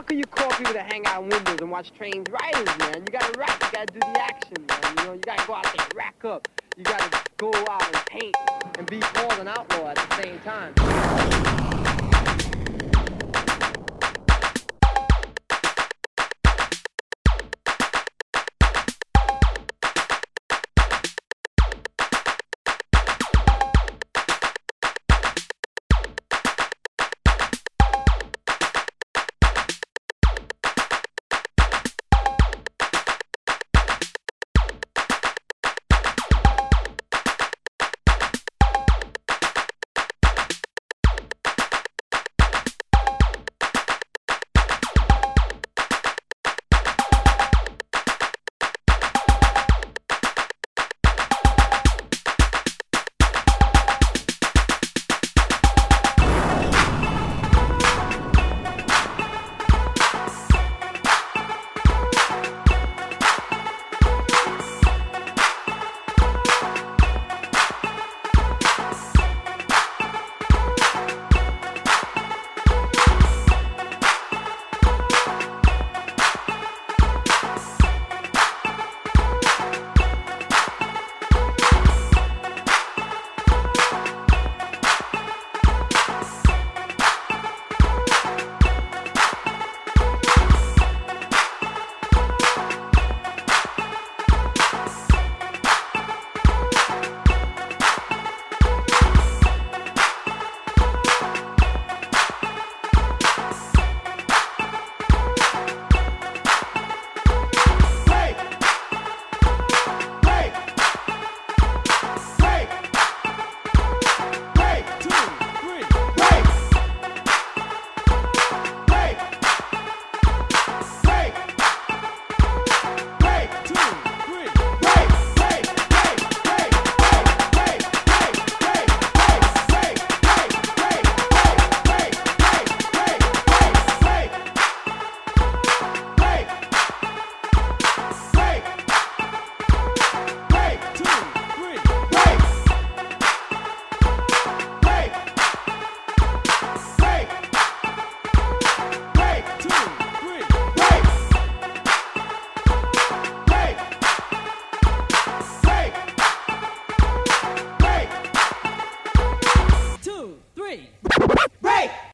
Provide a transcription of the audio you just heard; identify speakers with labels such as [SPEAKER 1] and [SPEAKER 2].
[SPEAKER 1] can you call people to hang out in windows and watch trains riders, man? You gotta rap, you gotta do the action, man. You know, you gotta go out there, rack up. You gotta go out and paint and be called an outlaw at the same time.